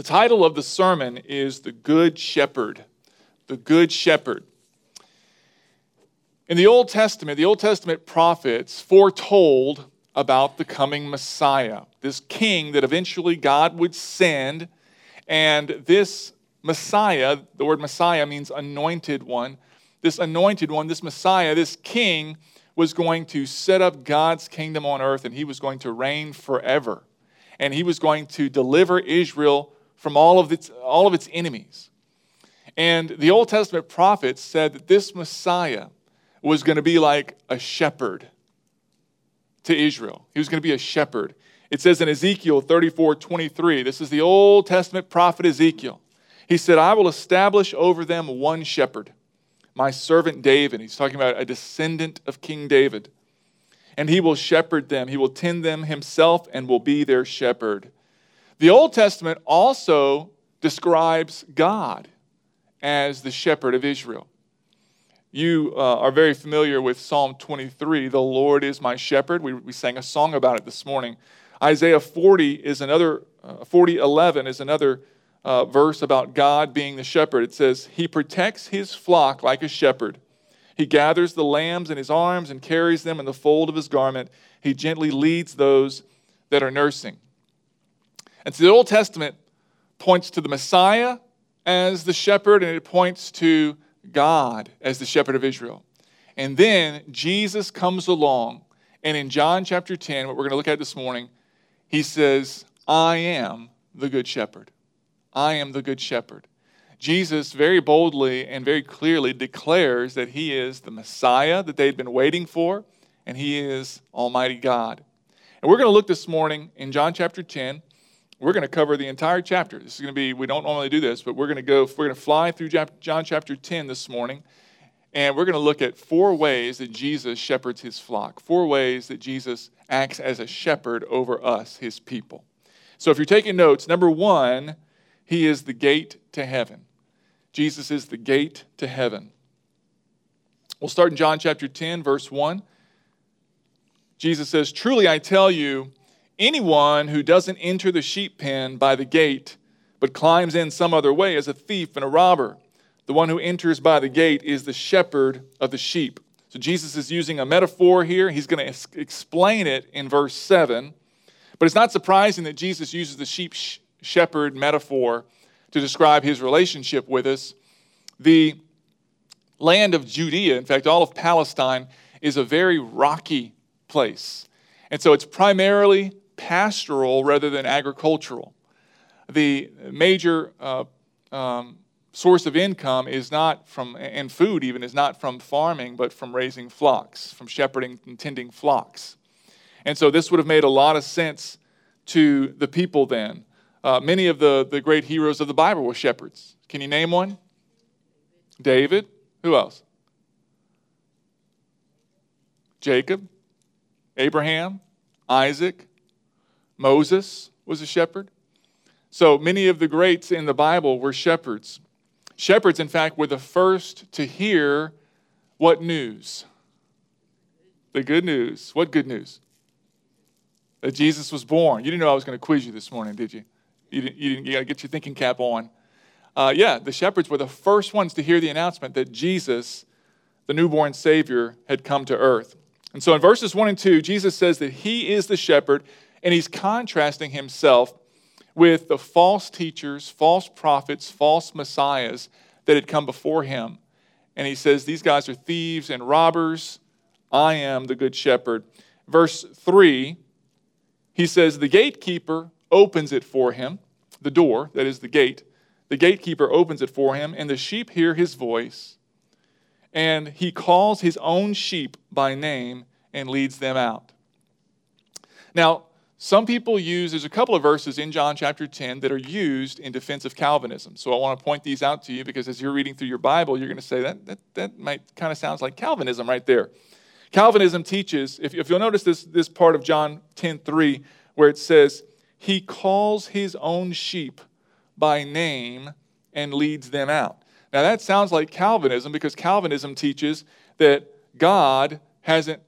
The title of the sermon is The Good Shepherd. The Good Shepherd. In the Old Testament prophets foretold about the coming Messiah, this king that eventually God would send. And this Messiah, the word Messiah means anointed one. This anointed one, this Messiah, this king was going to set up God's kingdom on earth, and he was going to reign forever. And he was going to deliver Israel from all of its enemies. And the Old Testament prophets said that this Messiah was going to be like a shepherd to Israel. He was going to be a shepherd. It says in Ezekiel 34:23, this is the Old Testament prophet Ezekiel. He said, I will establish over them one shepherd, my servant David. He's talking about a descendant of King David. And he will shepherd them. He will tend them himself and will be their shepherd. The Old Testament also describes God as the shepherd of Israel. You are very familiar with Psalm 23, the Lord is my shepherd. We sang a song about it this morning. Isaiah 40:11 is another verse about God being the shepherd. It says, he protects his flock like a shepherd. He gathers the lambs in his arms and carries them in the fold of his garment. He gently leads those that are nursing. And so the Old Testament points to the Messiah as the shepherd, and it points to God as the shepherd of Israel. And then Jesus comes along, and in John chapter 10, what we're going to look at this morning, he says, I am the good shepherd. I am the good shepherd. Jesus very boldly and very clearly declares that he is the Messiah that they'd been waiting for, and he is Almighty God. And we're going to look this morning in John chapter 10. We're going to cover the entire chapter. This is going to be, we don't normally do this, but we're going to fly through John chapter 10 this morning, and we're going to look at 4 ways that Jesus shepherds his flock, 4 ways that Jesus acts as a shepherd over us, his people. So if you're taking notes, number 1, he is the gate to heaven. Jesus is the gate to heaven. We'll start in John chapter 10, verse 1. Jesus says, truly I tell you, anyone who doesn't enter the sheep pen by the gate, but climbs in some other way is a thief and a robber. The one who enters by the gate is the shepherd of the sheep. So Jesus is using a metaphor here. He's going to explain it in verse 7. But it's not surprising that Jesus uses the sheep shepherd metaphor to describe his relationship with us. The land of Judea, in fact, all of Palestine, is a very rocky place. And so it's primarily pastoral rather than agricultural. The major source of income is not from, and food even, is not from farming, but from raising flocks, from shepherding and tending flocks. And so this would have made a lot of sense to the people then. Many of the great heroes of the Bible were shepherds. Can you name one? David. Who else? Jacob. Abraham. Isaac. Moses was a shepherd. So many of the greats in the Bible were shepherds. Shepherds, in fact, were the first to hear what news? The good news. What good news? That Jesus was born. You didn't know I was going to quiz you this morning, did you? You got to get your thinking cap on. The shepherds were the first ones to hear the announcement that Jesus, the newborn Savior, had come to earth. And so in verses 1 and 2, Jesus says that he is the shepherd, and he's contrasting himself with the false teachers, false prophets, false messiahs that had come before him. And he says, these guys are thieves and robbers. I am the good shepherd. Verse 3, he says, the gatekeeper opens it for him, the door, that is the gate. The gatekeeper opens it for him, and the sheep hear his voice, and he calls his own sheep by name and leads them out. Now, some people there's a couple of verses in John chapter 10 that are used in defense of Calvinism. So I want to point these out to you because as you're reading through your Bible, you're going to say that might kind of sounds like Calvinism right there. Calvinism teaches, if you'll notice this part of John 10:3, where it says, he calls his own sheep by name and leads them out. Now that sounds like Calvinism because Calvinism teaches that God hasn't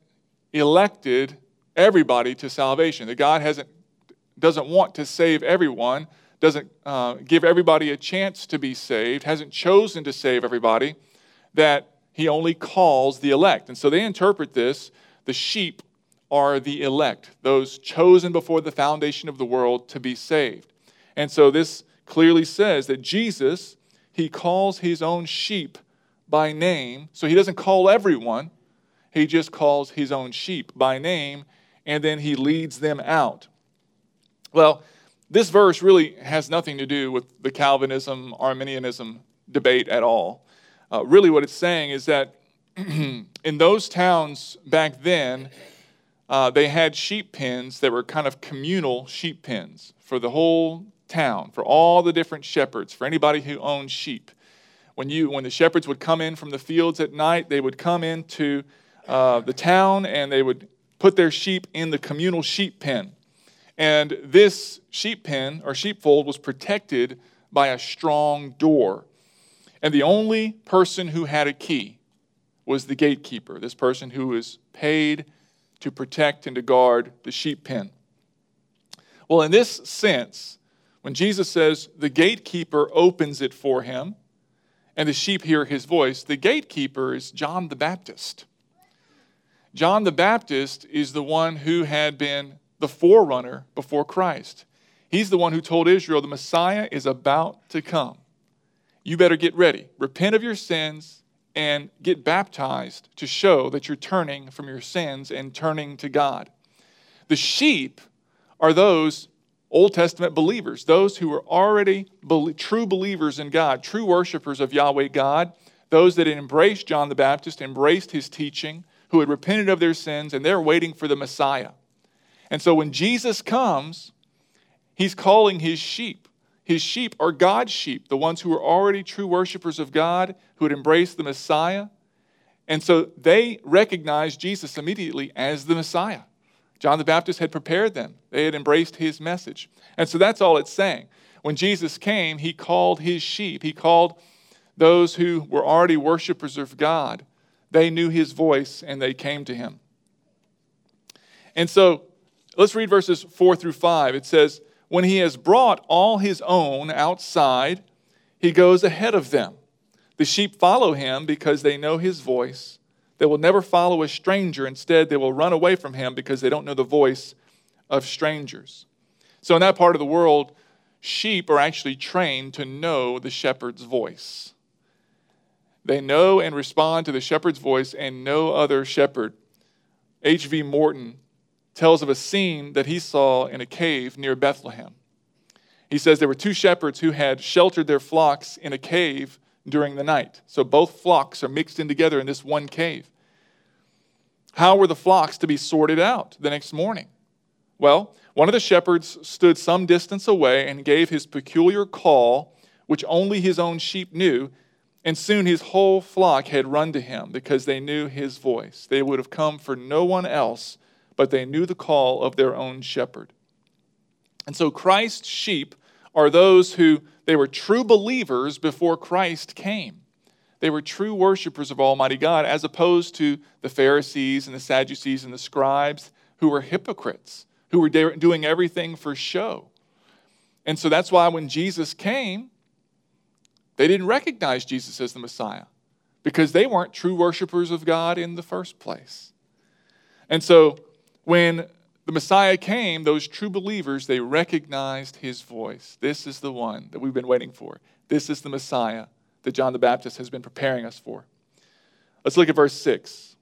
elected everybody to salvation. That God doesn't want to save everyone, doesn't give everybody a chance to be saved, hasn't chosen to save everybody, that he only calls the elect. And so they interpret this, the sheep are the elect, those chosen before the foundation of the world to be saved. And so this clearly says that Jesus, he calls his own sheep by name. So he doesn't call everyone. He just calls his own sheep by name, and then he leads them out. Well, this verse really has nothing to do with the Calvinism, Arminianism debate at all. Really what it's saying is that in those towns back then, they had sheep pens that were kind of communal sheep pens for the whole town, for all the different shepherds, for anybody who owned sheep. When the shepherds would come in from the fields at night, they would come into the town and they would put their sheep in the communal sheep pen. And this sheep pen or sheepfold was protected by a strong door. And the only person who had a key was the gatekeeper, this person who was paid to protect and to guard the sheep pen. Well, in this sense, when Jesus says the gatekeeper opens it for him and the sheep hear his voice, the gatekeeper is John the Baptist. John the Baptist is the one who had been the forerunner before Christ. He's the one who told Israel the Messiah is about to come. You better get ready. Repent of your sins and get baptized to show that you're turning from your sins and turning to God. The sheep are those Old Testament believers, those who were already true believers in God, true worshipers of Yahweh God, those that had embraced John the Baptist, embraced his teaching, who had repented of their sins, and they're waiting for the Messiah. And so when Jesus comes, he's calling his sheep. His sheep are God's sheep, the ones who are already true worshipers of God, who had embraced the Messiah. And so they recognized Jesus immediately as the Messiah. John the Baptist had prepared them. They had embraced his message. And so that's all it's saying. When Jesus came, he called his sheep. He called those who were already worshipers of God. They knew his voice and they came to him. And so let's read verses 4 through 5. It says, when he has brought all his own outside, he goes ahead of them. The sheep follow him because they know his voice. They will never follow a stranger. Instead, they will run away from him because they don't know the voice of strangers. So in that part of the world, sheep are actually trained to know the shepherd's voice. They know and respond to the shepherd's voice, and no other shepherd. H.V. Morton tells of a scene that he saw in a cave near Bethlehem. He says there were two shepherds who had sheltered their flocks in a cave during the night. So both flocks are mixed in together in this one cave. How were the flocks to be sorted out the next morning? Well, one of the shepherds stood some distance away and gave his peculiar call, which only his own sheep knew, and soon his whole flock had run to him because they knew his voice. They would have come for no one else, but they knew the call of their own shepherd. And so Christ's sheep are those who, they were true believers before Christ came. They were true worshipers of Almighty God, as opposed to the Pharisees and the Sadducees and the scribes, who were hypocrites, who were doing everything for show. And so that's why when Jesus came, they didn't recognize Jesus as the Messiah, because they weren't true worshipers of God in the first place. And so when the Messiah came, those true believers, they recognized his voice. This is the one that we've been waiting for. This is the Messiah that John the Baptist has been preparing us for. Let's look at verse 6.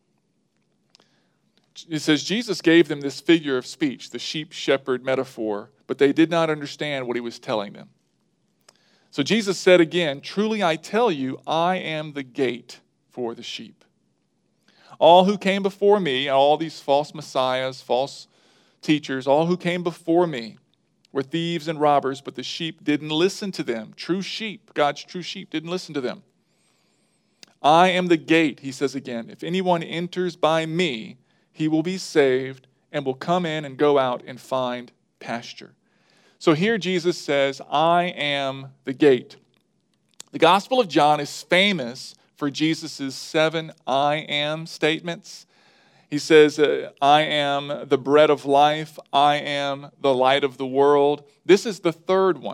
It says, Jesus gave them this figure of speech, the sheep-shepherd metaphor, but they did not understand what he was telling them. So Jesus said again, truly I tell you, I am the gate for the sheep. All who came before me, all these false messiahs, false teachers, all who came before me were thieves and robbers, but the sheep didn't listen to them. True sheep, God's true sheep, didn't listen to them. I am the gate, he says again. If anyone enters by me, he will be saved and will come in and go out and find pasture. So here Jesus says, I am the gate. The Gospel of John is famous for Jesus' 7 I am statements. He says, I am the bread of life. I am the light of the world. This is the third one.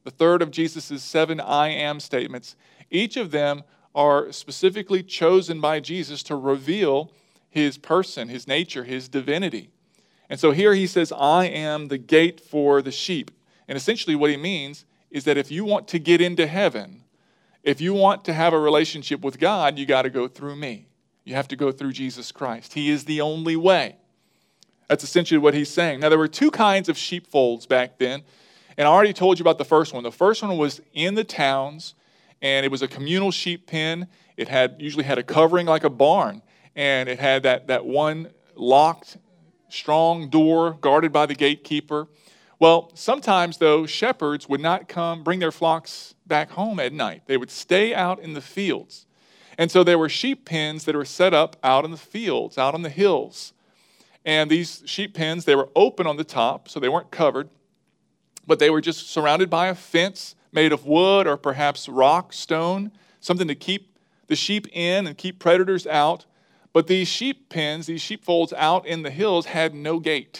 the third of Jesus' 7 I am statements, each of them are specifically chosen by Jesus to reveal his person, his nature, his divinity. And so here he says, I am the gate for the sheep. And essentially what he means is that if you want to get into heaven, if you want to have a relationship with God, you got to go through me. You have to go through Jesus Christ. He is the only way. That's essentially what he's saying. Now, there were two kinds of sheepfolds back then, and I already told you about the first one. The first one was in the towns, and it was a communal sheep pen. It usually had a covering like a barn, and it had that one locked, strong door guarded by the gatekeeper. Well, sometimes, though, shepherds would not bring their flocks back home at night. They would stay out in the fields. And so there were sheep pens that were set up out in the fields, out on the hills. And these sheep pens, they were open on the top, so they weren't covered, but they were just surrounded by a fence made of wood or perhaps rock, stone, something to keep the sheep in and keep predators out. But these sheep pens, these sheepfolds out in the hills had no gate.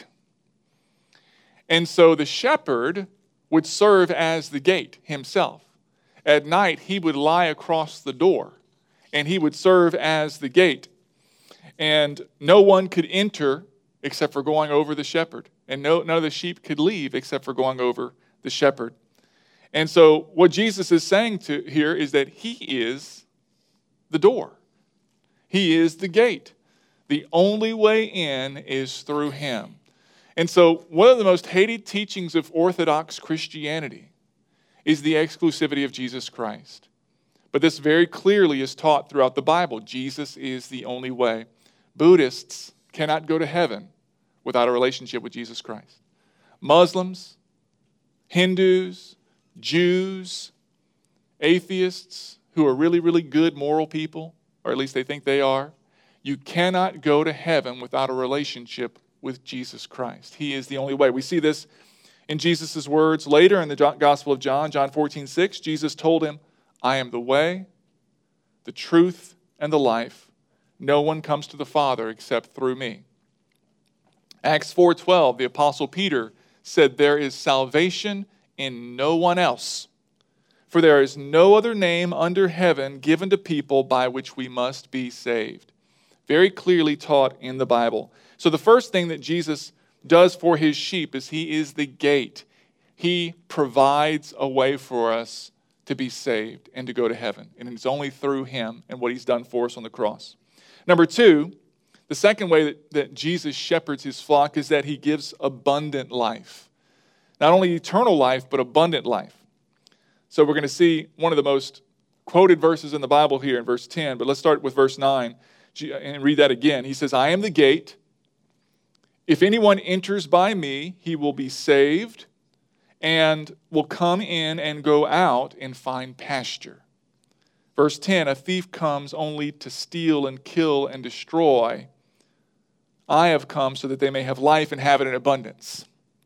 And so the shepherd would serve as the gate himself. At night, he would lie across the door, and he would serve as the gate. And no one could enter except for going over the shepherd. And none of the sheep could leave except for going over the shepherd. And so what Jesus is saying here is that he is the door. He is the gate. The only way in is through him. And so one of the most hated teachings of Orthodox Christianity is the exclusivity of Jesus Christ. But this very clearly is taught throughout the Bible. Jesus is the only way. Buddhists cannot go to heaven without a relationship with Jesus Christ. Muslims, Hindus, Jews, atheists who are really, really good moral people, or at least they think they are, you cannot go to heaven without a relationship with Jesus Christ. He is the only way. We see this in Jesus' words later in the Gospel of John, John 14:6. Jesus told him, I am the way, the truth, and the life. No one comes to the Father except through me. Acts 4:12, the Apostle Peter said, there is salvation in no one else, for there is no other name under heaven given to people by which we must be saved. Very clearly taught in the Bible. So the first thing that Jesus does for his sheep is he is the gate. He provides a way for us to be saved and to go to heaven. And it's only through him and what he's done for us on the cross. Number two, the second way that Jesus shepherds his flock is that he gives abundant life. Not only eternal life, but abundant life. So we're going to see one of the most quoted verses in the Bible here in verse 10, but let's start with verse 9 and read that again. He says, I am the gate. If anyone enters by me, he will be saved and will come in and go out and find pasture. Verse 10, a thief comes only to steal and kill and destroy. I have come so that they may have life and have it in abundance.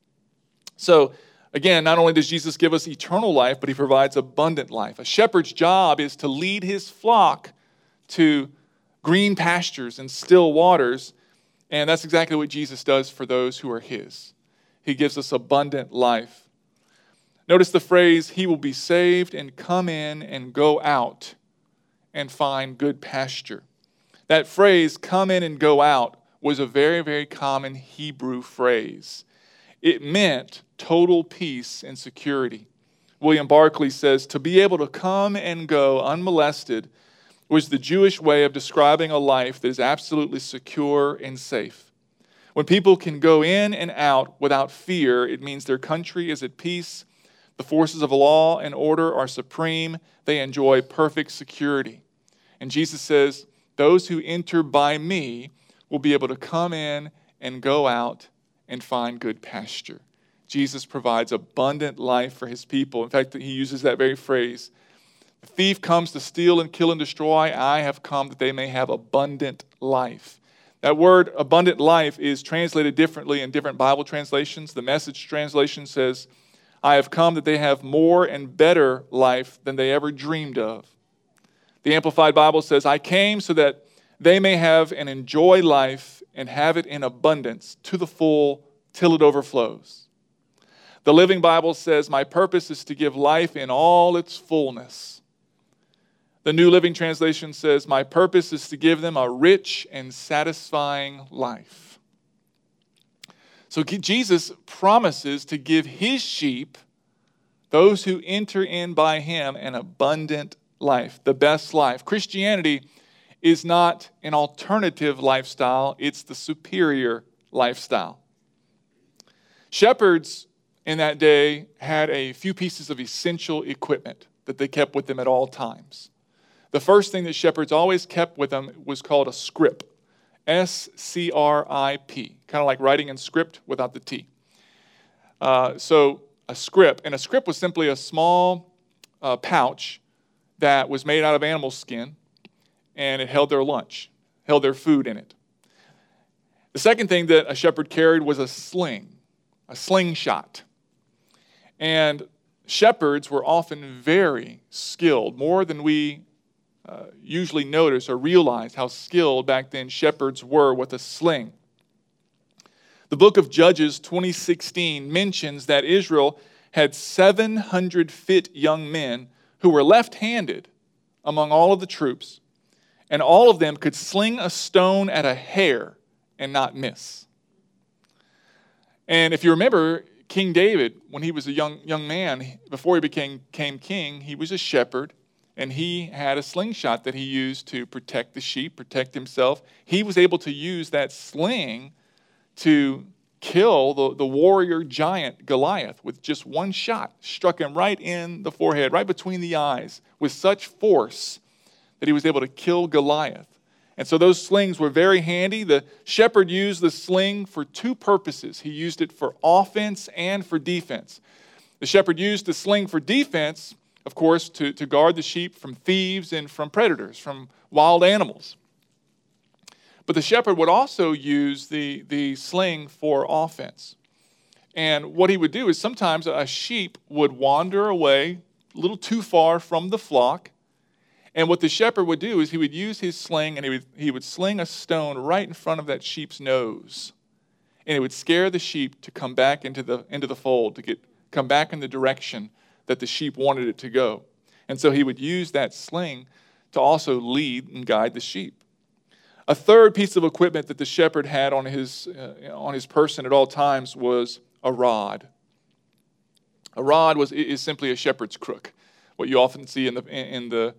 So, again, not only does Jesus give us eternal life, but he provides abundant life. A shepherd's job is to lead his flock to green pastures and still waters, and that's exactly what Jesus does for those who are his. He gives us abundant life. Notice the phrase, he will be saved and come in and go out and find good pasture. That phrase, come in and go out, was a very, very common Hebrew phrase. It meant total peace and security. William Barclay says, to be able to come and go unmolested was the Jewish way of describing a life that is absolutely secure and safe. When people can go in and out without fear, it means their country is at peace, the forces of law and order are supreme, they enjoy perfect security. And Jesus says, those who enter by me will be able to come in and go out and find good pasture. Jesus provides abundant life for his people. In fact, he uses that very phrase. The thief comes to steal and kill and destroy. I have come that they may have abundant life. That word abundant life is translated differently in different Bible translations. The Message translation says, I have come that they have more and better life than they ever dreamed of. The Amplified Bible says, I came so that they may have and enjoy life and have it in abundance to the full till it overflows. The Living Bible says, my purpose is to give life in all its fullness. The New Living Translation says, my purpose is to give them a rich and satisfying life. So Jesus promises to give his sheep, those who enter in by him, an abundant life, the best life. Christianity is not an alternative lifestyle, it's the superior lifestyle. Shepherds in that day had a few pieces of essential equipment that they kept with them at all times. The first thing that shepherds always kept with them was called a scrip. S-C-R-I-P, kind of like writing in script without the T. So a scrip, and a scrip was simply a small pouch that was made out of animal skin, and it held their lunch, held their food in it. The second thing that a shepherd carried was a slingshot. And shepherds were often very skilled, more than we usually notice or realize how skilled back then shepherds were with a sling. The book of Judges 20:16 mentions that Israel had 700 fit young men who were left-handed among all of the troops, and all of them could sling a stone at a hair and not miss. And if you remember, King David, when he was a young man, before he became king, he was a shepherd, and he had a slingshot that he used to protect the sheep, protect himself. He was able to use that sling to kill the warrior giant Goliath with just one shot. Struck him right in the forehead, right between the eyes, with such force that he was able to kill Goliath. And so those slings were very handy. The shepherd used the sling for two purposes. He used it for offense and for defense. The shepherd used the sling for defense, of course, to guard the sheep from thieves and from predators, from wild animals. But the shepherd would also use the sling for offense. And what he would do is sometimes a sheep would wander away a little too far from the flock. And what the shepherd would do is he would use his sling and he would sling a stone right in front of that sheep's nose. And it would scare the sheep to come back into the fold, to come back in the direction that the sheep wanted it to go. And so he would use that sling to also lead and guide the sheep. A third piece of equipment that the shepherd had on his person at all times was a rod. A rod is simply a shepherd's crook, what you often see in the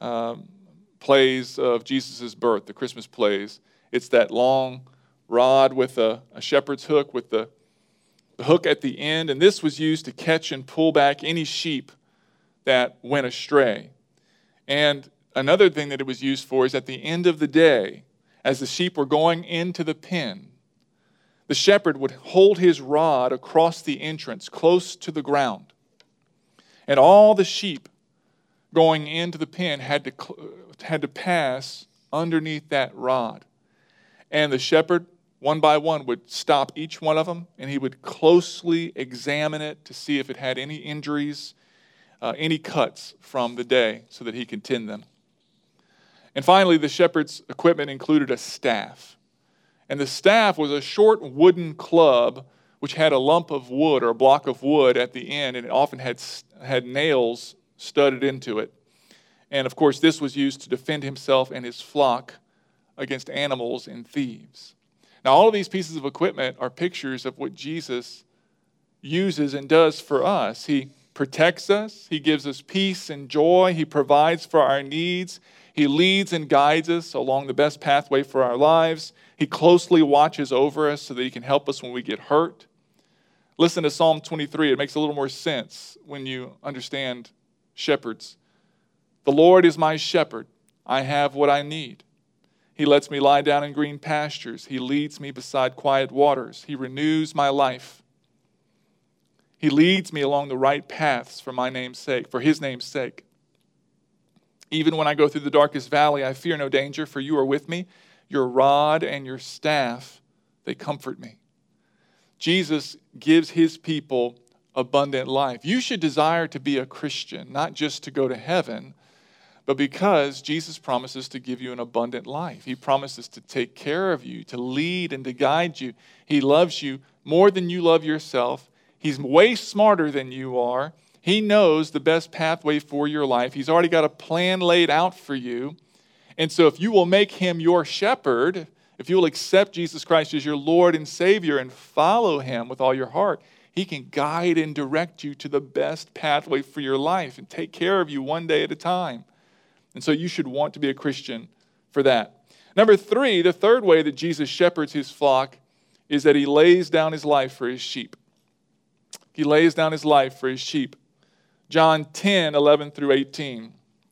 plays of Jesus' birth, the Christmas plays. It's that long rod with a shepherd's hook with the hook at the end, and this was used to catch and pull back any sheep that went astray. And another thing that it was used for is at the end of the day, as the sheep were going into the pen, the shepherd would hold his rod across the entrance, close to the ground. And all the sheep going into the pen had to pass underneath that rod. And the shepherd, one by one, would stop each one of them, and he would closely examine it to see if it had any injuries, any cuts from the day, so that he could tend them. And finally, the shepherd's equipment included a staff. And the staff was a short wooden club which had a lump of wood or a block of wood at the end, and it often had nails studded into it. And of course, this was used to defend himself and his flock against animals and thieves. Now, all of these pieces of equipment are pictures of what Jesus uses and does for us. He protects us. He gives us peace and joy. He provides for our needs. He leads and guides us along the best pathway for our lives. He closely watches over us so that he can help us when we get hurt. Listen to Psalm 23. It makes a little more sense when you understand shepherds. The Lord is my shepherd. I have what I need. He lets me lie down in green pastures. He leads me beside quiet waters. He renews my life. He leads me along the right paths for my name's sake, for his name's sake. Even when I go through the darkest valley, I fear no danger, for you are with me. Your rod and your staff, they comfort me. Jesus gives his people abundant life. You should desire to be a Christian, not just to go to heaven, but because Jesus promises to give you an abundant life. He promises to take care of you, to lead and to guide you. He loves you more than you love yourself. He's way smarter than you are. He knows the best pathway for your life. He's already got a plan laid out for you. And so if you will make him your shepherd, if you will accept Jesus Christ as your Lord and Savior and follow him with all your heart, he can guide and direct you to the best pathway for your life and take care of you one day at a time. And so you should want to be a Christian for that. Number 3, the third way that Jesus shepherds his flock is that he lays down his life for his sheep. He lays down his life for his sheep. John 10:11 through 18.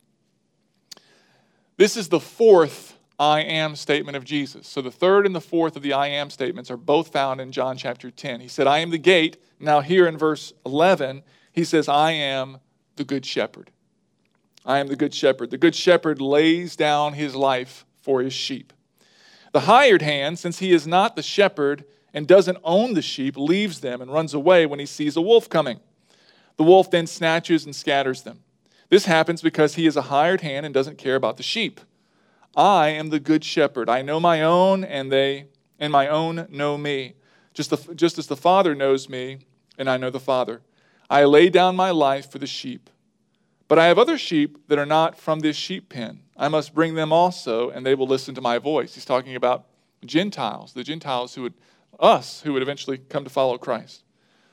This is the fourth I am statement of Jesus. So the third and the fourth of the I am statements are both found in John chapter 10. He said, I am the gate. Now here in verse 11, he says, I am the good shepherd. I am the good shepherd. The good shepherd lays down his life for his sheep. The hired hand, since he is not the shepherd and doesn't own the sheep, leaves them and runs away when he sees a wolf coming. The wolf then snatches and scatters them. This happens because he is a hired hand and doesn't care about the sheep. I am the good shepherd. I know my own, and my own know me. Just as the Father knows me, and I know the Father. I lay down my life for the sheep. But I have other sheep that are not from this sheep pen. I must bring them also, and they will listen to my voice. He's talking about Gentiles, the Gentiles who would eventually come to follow Christ.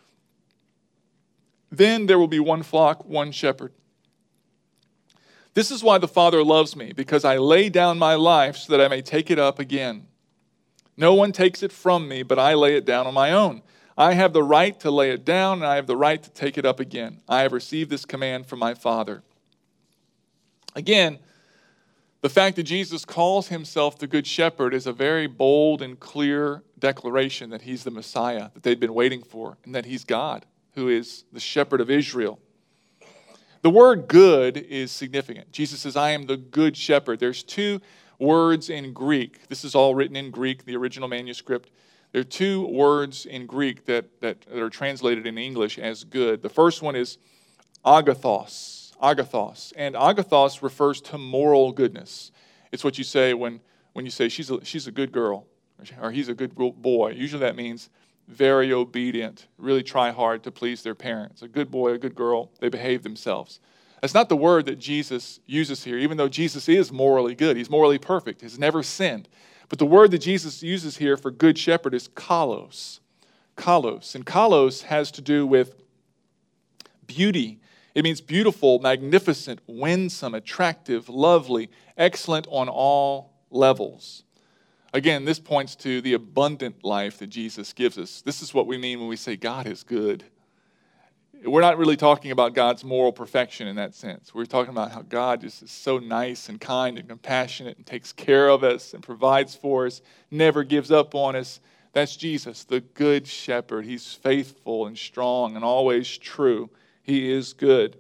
Then there will be one flock, one shepherd. This is why the Father loves me, because I lay down my life so that I may take it up again. No one takes it from me, but I lay it down on my own. I have the right to lay it down, and I have the right to take it up again. I have received this command from my Father. Again, the fact that Jesus calls himself the Good Shepherd is a very bold and clear declaration that he's the Messiah that they'd been waiting for, and that he's God, who is the shepherd of Israel. The word good is significant. Jesus says, I am the good shepherd. There's two words in Greek. This is all written in Greek, the original manuscript. There are two words in Greek that are translated in English as good. The first one is agathos. Agathos. And agathos refers to moral goodness. It's what you say when you say she's a good girl or he's a good boy. Usually that means very obedient, really try hard to please their parents. A good boy, a good girl, they behave themselves. That's not the word that Jesus uses here, even though Jesus is morally good. He's morally perfect. He's never sinned. But the word that Jesus uses here for good shepherd is kalos. Kalos. And kalos has to do with beauty. It means beautiful, magnificent, winsome, attractive, lovely, excellent on all levels. Again, this points to the abundant life that Jesus gives us. This is what we mean when we say God is good. We're not really talking about God's moral perfection in that sense. We're talking about how God just is so nice and kind and compassionate and takes care of us and provides for us, never gives up on us. That's Jesus, the good shepherd. He's faithful and strong and always true. He is good.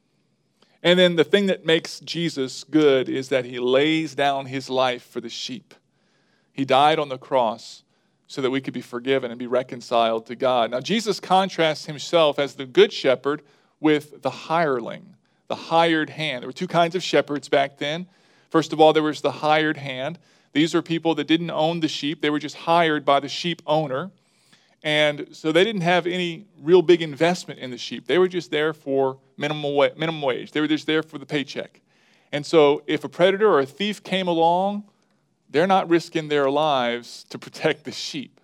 And then the thing that makes Jesus good is that he lays down his life for the sheep. He died on the cross so that we could be forgiven and be reconciled to God. Now, Jesus contrasts himself as the good shepherd with the hireling, the hired hand. There were two kinds of shepherds back then. First of all, there was the hired hand. These are people that didn't own the sheep. They were just hired by the sheep owner. And so they didn't have any real big investment in the sheep. They were just there for minimum wage. They were just there for the paycheck. And so if a predator or a thief came along, they're not risking their lives to protect the sheep.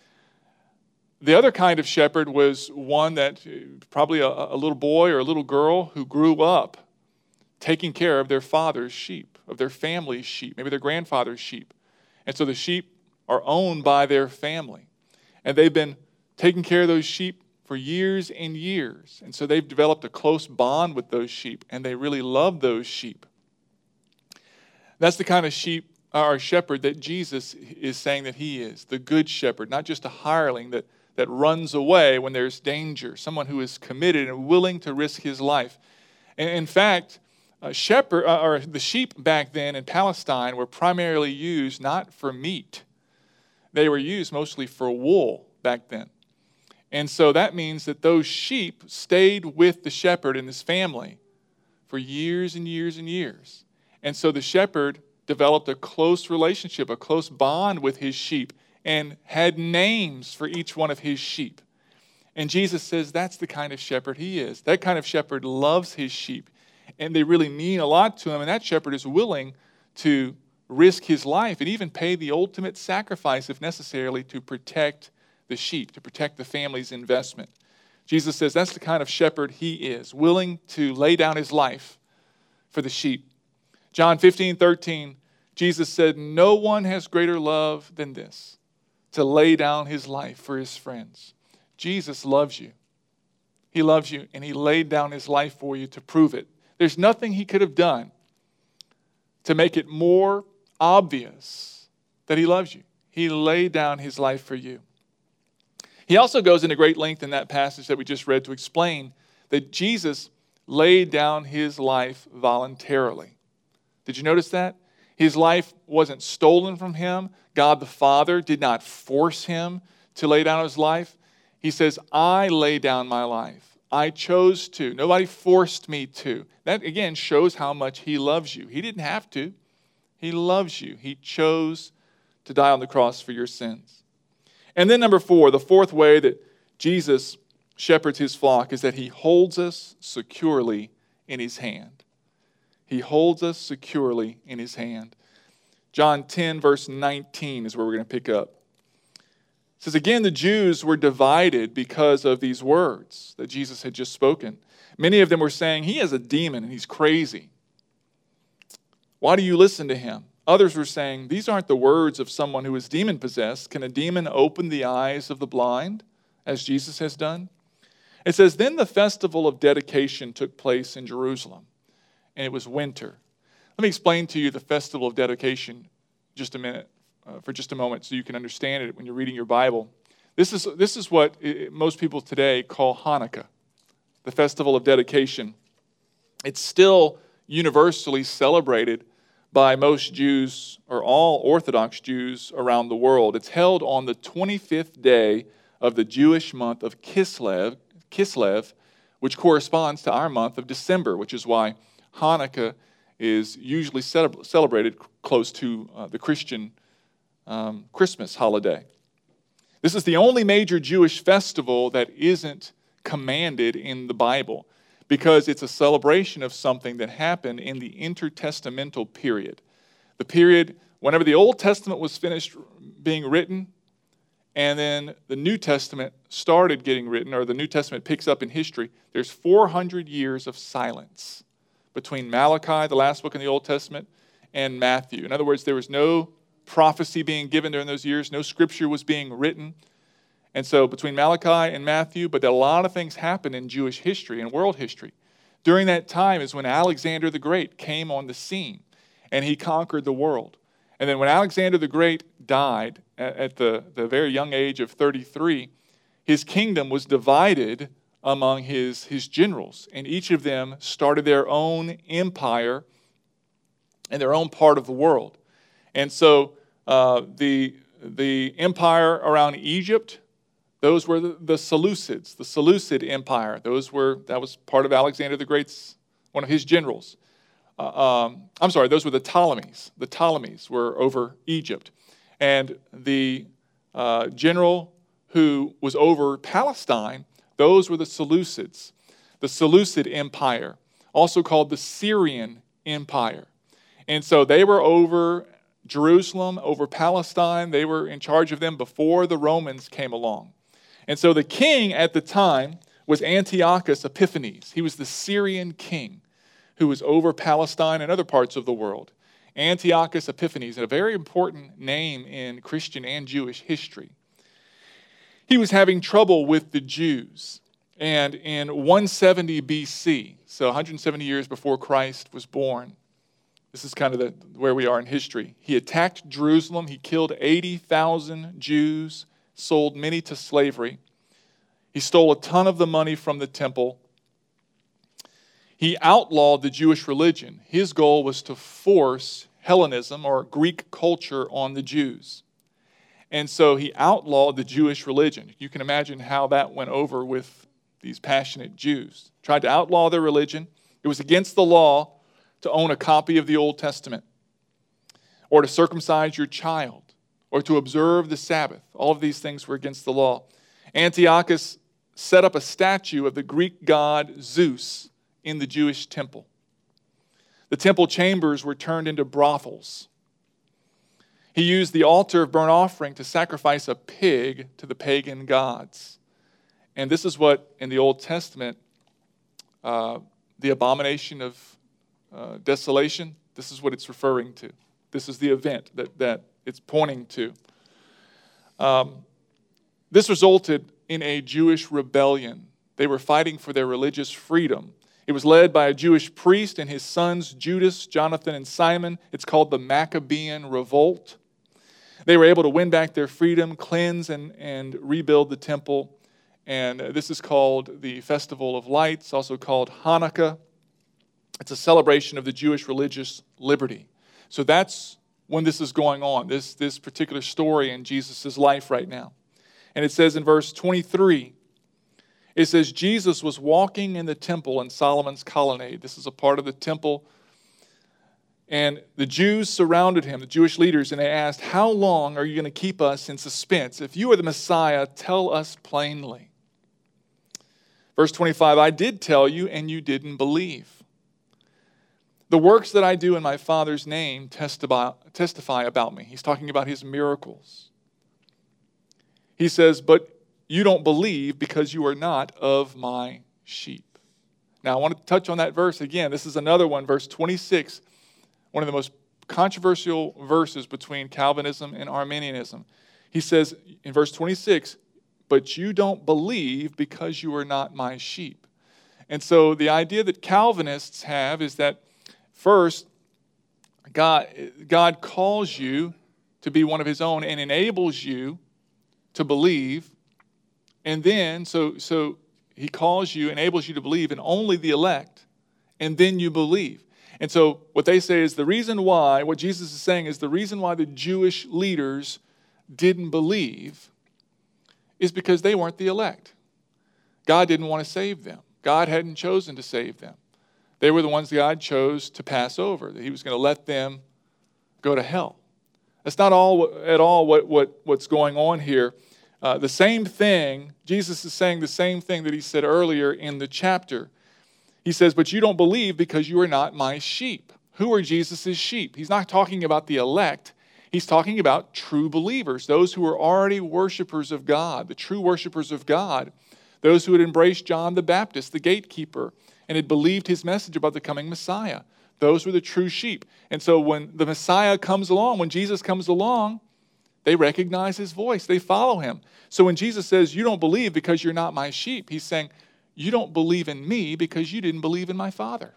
The other kind of shepherd was one that probably a little boy or a little girl who grew up taking care of their father's sheep, of their family's sheep, maybe their grandfather's sheep. And so the sheep are owned by their family. And they've been taking care of those sheep for years and years. And so they've developed a close bond with those sheep, and they really love those sheep. That's the kind of sheep or shepherd that Jesus is saying that he is, the good shepherd, not just a hireling that runs away when there's danger, someone who is committed and willing to risk his life. And in fact, the sheep back then in Palestine were primarily used not for meat. They were used mostly for wool back then. And so that means that those sheep stayed with the shepherd and his family for years and years and years. And so the shepherd developed a close relationship, a close bond with his sheep, and had names for each one of his sheep. And Jesus says that's the kind of shepherd he is. That kind of shepherd loves his sheep, and they really mean a lot to him, and that shepherd is willing to risk his life and even pay the ultimate sacrifice if necessary to protect the sheep, to protect the family's investment. Jesus says that's the kind of shepherd he is, willing to lay down his life for the sheep. John 15:13, Jesus said, no one has greater love than this, to lay down his life for his friends. Jesus loves you. He loves you, and he laid down his life for you to prove it. There's nothing he could have done to make it more obvious that he loves you. He laid down his life for you. He also goes into great length in that passage that we just read to explain that Jesus laid down his life voluntarily. Did you notice that? His life wasn't stolen from him. God the Father did not force him to lay down his life. He says, I lay down my life. I chose to. Nobody forced me to. That, again, shows how much he loves you. He didn't have to. He loves you. He chose to die on the cross for your sins. And then number 4, the fourth way that Jesus shepherds his flock is that he holds us securely in his hand. He holds us securely in his hand. John 10, verse 19 is where we're going to pick up. It says, again, the Jews were divided because of these words that Jesus had just spoken. Many of them were saying, he has a demon and he's crazy. Why do you listen to him? Others were saying, these aren't the words of someone who is demon-possessed. Can a demon open the eyes of the blind, as Jesus has done? It says, then the festival of dedication took place in Jerusalem, and it was winter. Let me explain to you the festival of dedication for just a moment so you can understand it when you're reading your Bible. This is what most people today call Hanukkah, the festival of dedication. It's still universally celebrated by most Jews, or all Orthodox Jews around the world. It's held on the 25th day of the Jewish month of Kislev, which corresponds to our month of December, which is why Hanukkah is usually celebrated close to the Christian Christmas holiday. This is the only major Jewish festival that isn't commanded in the Bible, because it's a celebration of something that happened in the intertestamental period. The period whenever the Old Testament was finished being written, and then the New Testament started getting written, or the New Testament picks up in history, there's 400 years of silence between Malachi, the last book in the Old Testament, and Matthew. In other words, there was no prophecy being given during those years, no scripture was being written. And so between Malachi and Matthew, but a lot of things happened in Jewish history and world history. During that time is when Alexander the Great came on the scene, and he conquered the world. And then when Alexander the Great died at the very young age of 33, his kingdom was divided among his generals, and each of them started their own empire in their own part of the world. And so the empire around Egypt, those were the Seleucids, the Seleucid Empire. That was part of Alexander the Great's, one of his generals. Those were the Ptolemies. The Ptolemies were over Egypt. And the general who was over Palestine, those were the Seleucids, the Seleucid Empire, also called the Syrian Empire. And so they were over Jerusalem, over Palestine. They were in charge of them before the Romans came along. And so the king at the time was Antiochus Epiphanes. He was the Syrian king who was over Palestine and other parts of the world. Antiochus Epiphanes, a very important name in Christian and Jewish history. He was having trouble with the Jews. And in 170 BC, so 170 years before Christ was born, this is kind of where we are in history. He attacked Jerusalem. He killed 80,000 Jews, sold many to slavery. He stole a ton of the money from the temple. He outlawed the Jewish religion. His goal was to force Hellenism, or Greek culture, on the Jews. And so he outlawed the Jewish religion. You can imagine how that went over with these passionate Jews. Tried to outlaw their religion. It was against the law to own a copy of the Old Testament, or to circumcise your child, or to observe the Sabbath. All of these things were against the law. Antiochus set up a statue of the Greek god Zeus in the Jewish temple. The temple chambers were turned into brothels. He used the altar of burnt offering to sacrifice a pig to the pagan gods. And this is what, in the Old Testament, the abomination of desolation, this is what it's referring to. This is the event that it's pointing to. This resulted in a Jewish rebellion. They were fighting for their religious freedom. It was led by a Jewish priest and his sons, Judas, Jonathan, and Simon. It's called the Maccabean Revolt. They were able to win back their freedom, cleanse and rebuild the temple. And this is called the Festival of Lights, also called Hanukkah. It's a celebration of the Jewish religious liberty. So that's when this is going on, this particular story in Jesus' life right now. And it says in verse 23, it says, Jesus was walking in the temple in Solomon's colonnade. This is a part of the temple. And the Jews surrounded him, the Jewish leaders, and they asked, how long are you going to keep us in suspense? If you are the Messiah, tell us plainly. Verse 25, I did tell you, and you didn't believe. The works that I do in my Father's name testify about me. He's talking about his miracles. He says, but you don't believe because you are not of my sheep. Now, I want to touch on that verse again. This is another one, verse 26, one of the most controversial verses between Calvinism and Arminianism. He says in verse 26, but you don't believe because you are not my sheep. And so the idea that Calvinists have is that first, God calls you to be one of his own and enables you to believe. And then, so he calls you, enables you to believe in only the elect, and then you believe. And so what they say is the reason why, what Jesus is saying is the reason why the Jewish leaders didn't believe is because they weren't the elect. God didn't want to save them. God hadn't chosen to save them. They were the ones God chose to pass over, that he was going to let them go to hell. That's not at all what's going on here. The same thing, Jesus is saying the same thing that he said earlier in the chapter. He says, but you don't believe because you are not my sheep. Who are Jesus' sheep? He's not talking about the elect. He's talking about true believers, those who are already worshipers of God, the true worshipers of God, those who had embraced John the Baptist, the gatekeeper, and had believed his message about the coming Messiah. Those were the true sheep. And so when the Messiah comes along, when Jesus comes along, they recognize his voice. They follow him. So when Jesus says, you don't believe because you're not my sheep, he's saying, you don't believe in me because you didn't believe in my Father.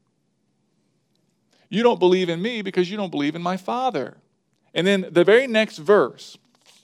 You don't believe in me because you don't believe in my Father. And then the very next verse,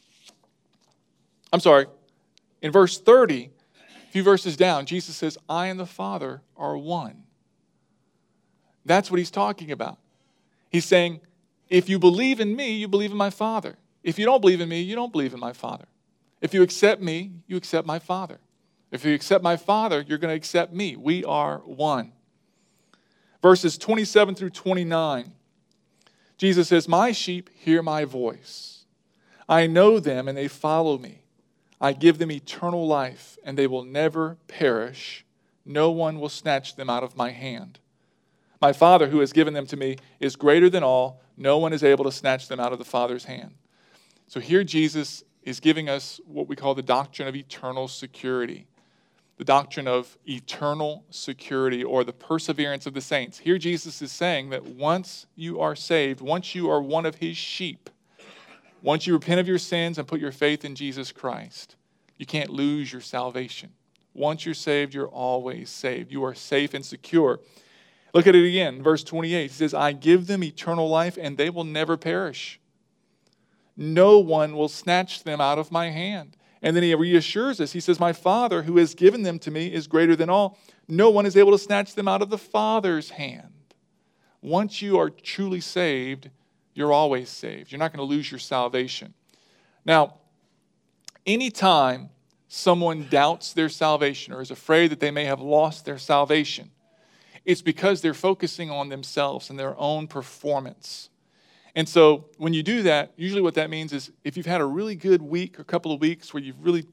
in verse 30, a few verses down, Jesus says, I and the Father are one. That's what he's talking about. He's saying, if you believe in me, you believe in my Father. If you don't believe in me, you don't believe in my Father. If you accept me, you accept my Father. If you accept my Father, you're going to accept me. We are one. Verses 27 through 29, Jesus says, my sheep hear my voice. I know them and they follow me. I give them eternal life and they will never perish. No one will snatch them out of my hand. My Father who has given them to me is greater than all. No one is able to snatch them out of the Father's hand. So here Jesus is giving us what we call the doctrine of eternal security. The doctrine of eternal security, or the perseverance of the saints. Here Jesus is saying that once you are saved, once you are one of his sheep, once you repent of your sins and put your faith in Jesus Christ, you can't lose your salvation. Once you're saved, you're always saved. You are safe and secure. Look at it again, verse 28. He says, I give them eternal life and they will never perish. No one will snatch them out of my hand. And then he reassures us. He says, my Father who has given them to me is greater than all. No one is able to snatch them out of the Father's hand. Once you are truly saved, you're always saved. You're not going to lose your salvation. Now, anytime someone doubts their salvation or is afraid that they may have lost their salvation, it's because they're focusing on themselves and their own performance. And so when you do that, usually what that means is if you've had a really good week or couple of weeks where you've really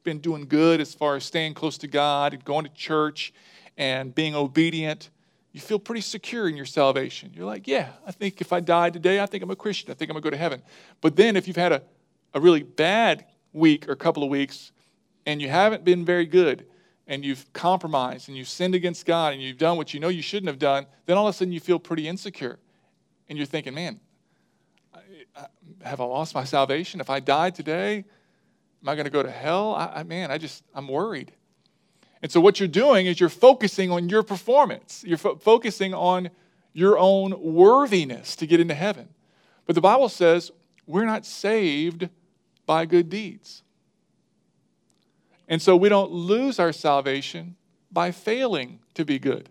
been doing good as far as staying close to God and going to church and being obedient, you feel pretty secure in your salvation. You're like, yeah, I think if I died today, I think I'm a Christian. I think I'm going to go to heaven. But then if you've had a really bad week or couple of weeks and you haven't been very good and you've compromised and you've sinned against God and you've done what you know you shouldn't have done, then all of a sudden you feel pretty insecure. And you're thinking, man, have I lost my salvation? If I died today, am I going to go to hell? I'm worried. And so what you're doing is you're focusing on your performance. You're focusing on your own worthiness to get into heaven. But the Bible says we're not saved by good deeds. And so we don't lose our salvation by failing to be good.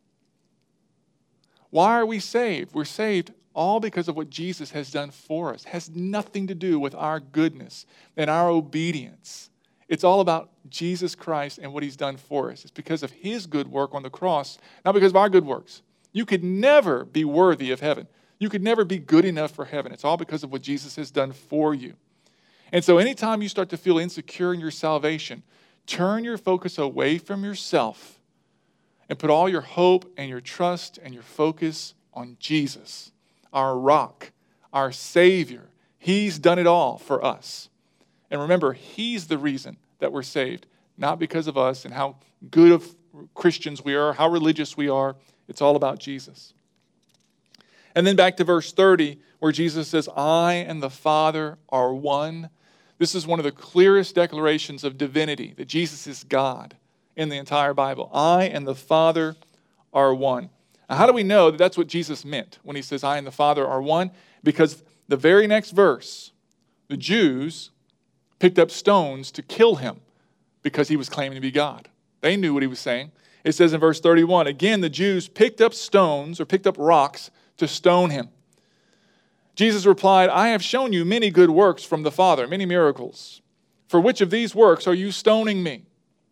Why are we saved? We're saved all because of what Jesus has done for us. It has nothing to do with our goodness and our obedience. It's all about Jesus Christ and what he's done for us. It's because of his good work on the cross, not because of our good works. You could never be worthy of heaven. You could never be good enough for heaven. It's all because of what Jesus has done for you. And so anytime you start to feel insecure in your salvation, turn your focus away from yourself and put all your hope and your trust and your focus on Jesus, our rock, our Savior. He's done it all for us. And remember, he's the reason that we're saved, not because of us and how good of Christians we are, how religious we are. It's all about Jesus. And then back to verse 30, where Jesus says, I and the Father are one. This is one of the clearest declarations of divinity, that Jesus is God in the entire Bible. I and the Father are one. Now, how do we know that that's what Jesus meant when he says, I and the Father are one? Because the very next verse, the Jews picked up stones to kill him because he was claiming to be God. They knew what he was saying. It says in verse 31, again, the Jews picked up stones or picked up rocks to stone him. Jesus replied, I have shown you many good works from the Father, many miracles. For which of these works are you stoning me?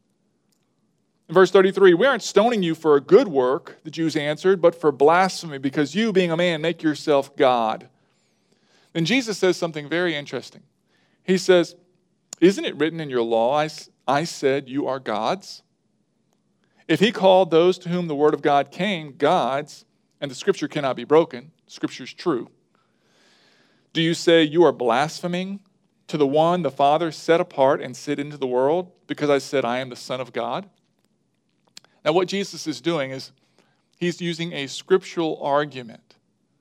In verse 33, we aren't stoning you for a good work, the Jews answered, but for blasphemy, because you, being a man, make yourself God. Then Jesus says something very interesting. He says, isn't it written in your law, I said you are gods? If he called those to whom the word of God came gods, and the scripture cannot be broken, scripture is true, do you say you are blaspheming to the one the Father set apart and sent into the world because I said I am the Son of God? Now what Jesus is doing is he's using a scriptural argument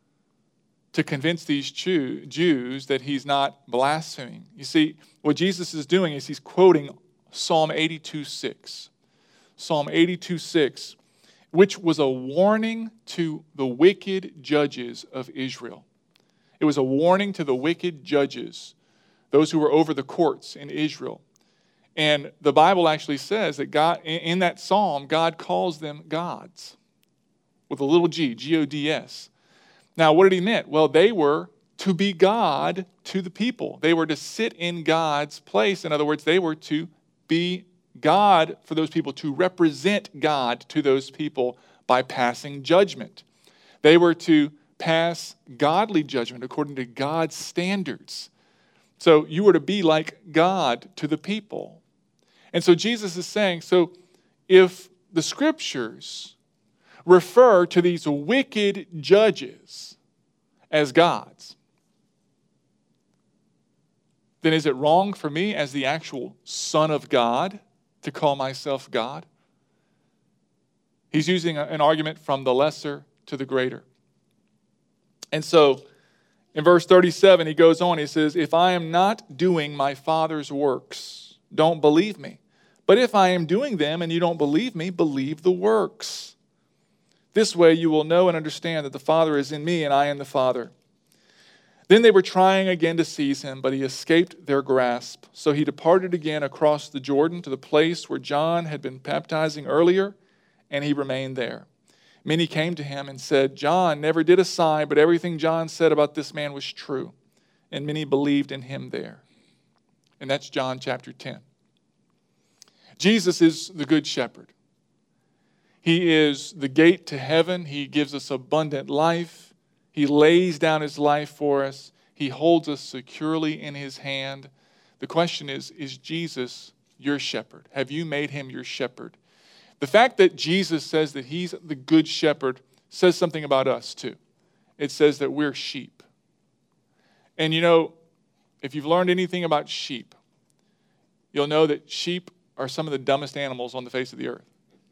to convince these Jews that he's not blaspheming. You see, what Jesus is doing is he's quoting Psalm 82:6. Psalm 82:6, which was a warning to the wicked judges of Israel. It was a warning to the wicked judges, those who were over the courts in Israel. And the Bible actually says that God, in that psalm, God calls them gods with a little g, G-O-D-S. Now, what did he mean? Well, they were to be God to the people. They were to sit in God's place. In other words, they were to be God for those people, to represent God to those people by passing judgment. They were to pass godly judgment according to God's standards. So you were to be like God to the people. And so Jesus is saying, so if the scriptures refer to these wicked judges as gods, then is it wrong for me as the actual Son of God to call myself God? He's using an argument from the lesser to the greater. And so in verse 37, he goes on, he says, if I am not doing my Father's works, don't believe me. But if I am doing them and you don't believe me, believe the works. This way you will know and understand that the Father is in me and I in the Father. Then they were trying again to seize him, but he escaped their grasp. So he departed again across the Jordan to the place where John had been baptizing earlier, and he remained there. Many came to him and said, John never did a sign, but everything John said about this man was true. And many believed in him there. And that's John chapter 10. Jesus is the good shepherd. He is the gate to heaven. He gives us abundant life. He lays down his life for us. He holds us securely in his hand. The question is Jesus your shepherd? Have you made him your shepherd? The fact that Jesus says that he's the good shepherd says something about us too. It says that we're sheep. And you know, if you've learned anything about sheep, you'll know that sheep are some of the dumbest animals on the face of the earth.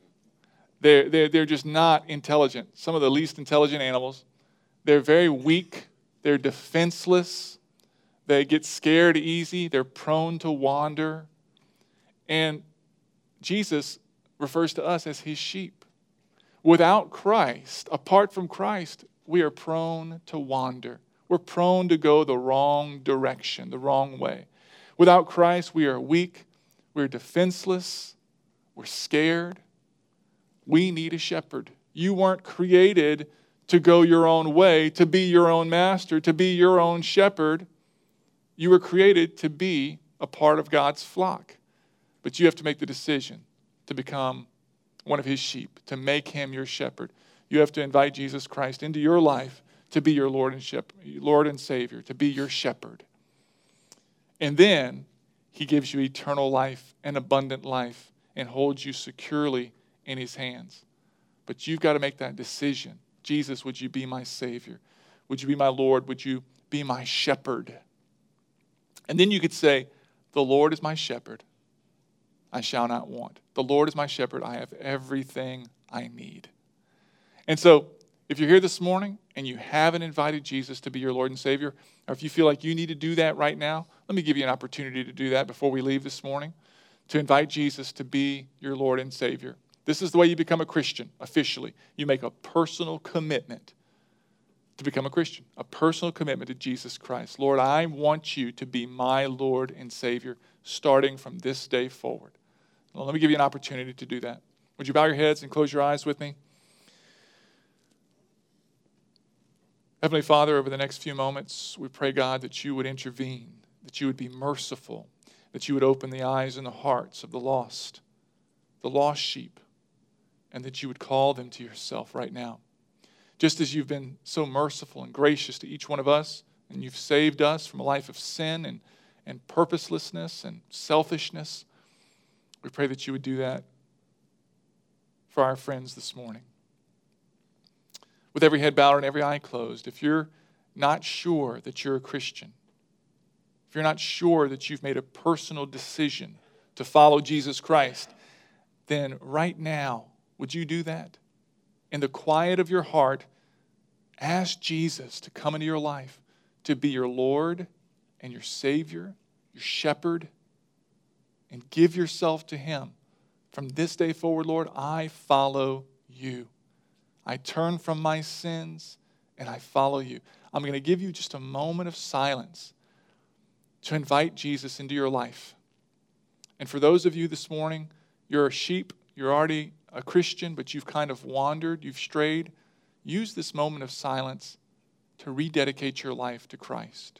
They're just not intelligent. Some of the least intelligent animals. They're very weak. They're defenseless. They get scared easy. They're prone to wander. And Jesus refers to us as his sheep. Without Christ, apart from Christ, we are prone to wander. We're prone to go the wrong direction, the wrong way. Without Christ, we are weak. We're defenseless. We're scared. We need a shepherd. You weren't created to go your own way, to be your own master, to be your own shepherd. You were created to be a part of God's flock. But you have to make the decision to become one of his sheep, to make him your shepherd. You have to invite Jesus Christ into your life to be your Lord and Savior, to be your shepherd. And then he gives you eternal life and abundant life and holds you securely in his hands. But you've got to make that decision. Jesus, would you be my Savior? Would you be my Lord? Would you be my shepherd? And then you could say, the Lord is my shepherd. I shall not want. The Lord is my shepherd. I have everything I need. And so, if you're here this morning and you haven't invited Jesus to be your Lord and Savior, or if you feel like you need to do that right now, let me give you an opportunity to do that before we leave this morning, to invite Jesus to be your Lord and Savior. This is the way you become a Christian, officially. You make a personal commitment to become a Christian, a personal commitment to Jesus Christ. Lord, I want you to be my Lord and Savior starting from this day forward. Well, let me give you an opportunity to do that. Would you bow your heads and close your eyes with me? Heavenly Father, over the next few moments, we pray, God, that you would intervene, that you would be merciful, that you would open the eyes and the hearts of the lost sheep, and that you would call them to yourself right now. Just as you've been so merciful and gracious to each one of us, and you've saved us from a life of sin and purposelessness and selfishness, we pray that you would do that for our friends this morning. With every head bowed and every eye closed, if you're not sure that you're a Christian, if you're not sure that you've made a personal decision to follow Jesus Christ, then right now, would you do that? In the quiet of your heart, ask Jesus to come into your life, to be your Lord and your Savior, your shepherd, and give yourself to him. From this day forward, Lord, I follow you. I turn from my sins and I follow you. I'm going to give you just a moment of silence to invite Jesus into your life. And for those of you this morning, you're a sheep, you're already a Christian, but you've kind of wandered, you've strayed, use this moment of silence to rededicate your life to Christ.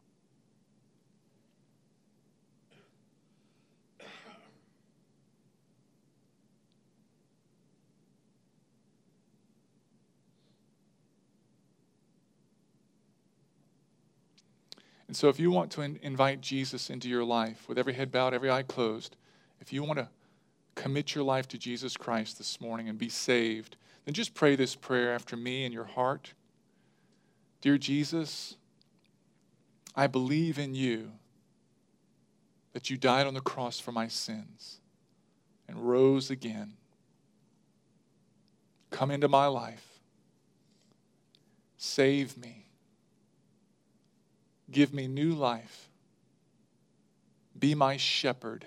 And so if you want to invite Jesus into your life, with every head bowed, every eye closed, if you want to commit your life to Jesus Christ this morning and be saved, then just pray this prayer after me in your heart. Dear Jesus, I believe in you, that you died on the cross for my sins and rose again. Come into my life. Save me. Give me new life. Be my shepherd.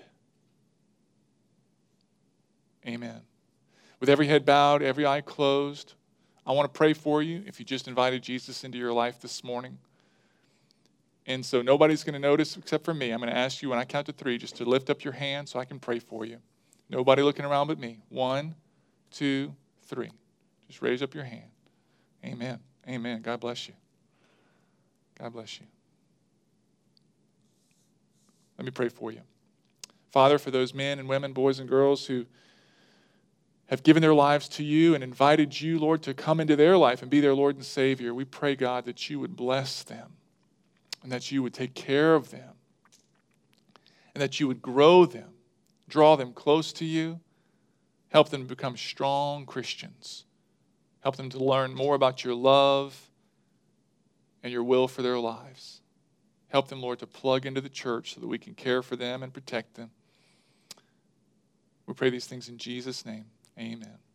Amen. With every head bowed, every eye closed, I want to pray for you if you just invited Jesus into your life this morning. And so nobody's going to notice except for me. I'm going to ask you when I count to 3 just to lift up your hand so I can pray for you. Nobody looking around but me. 1, 2, 3. Just raise up your hand. Amen. Amen. God bless you. God bless you. Let me pray for you. Father, for those men and women, boys and girls who have given their lives to you and invited you, Lord, to come into their life and be their Lord and Savior, we pray, God, that you would bless them and that you would take care of them and that you would grow them Draw them close to you. Help them to become strong Christians. Help them to learn more about your love and your will for their lives. Help them, Lord, to plug into the church so that we can care for them and protect them. We pray these things in Jesus' name. Amen.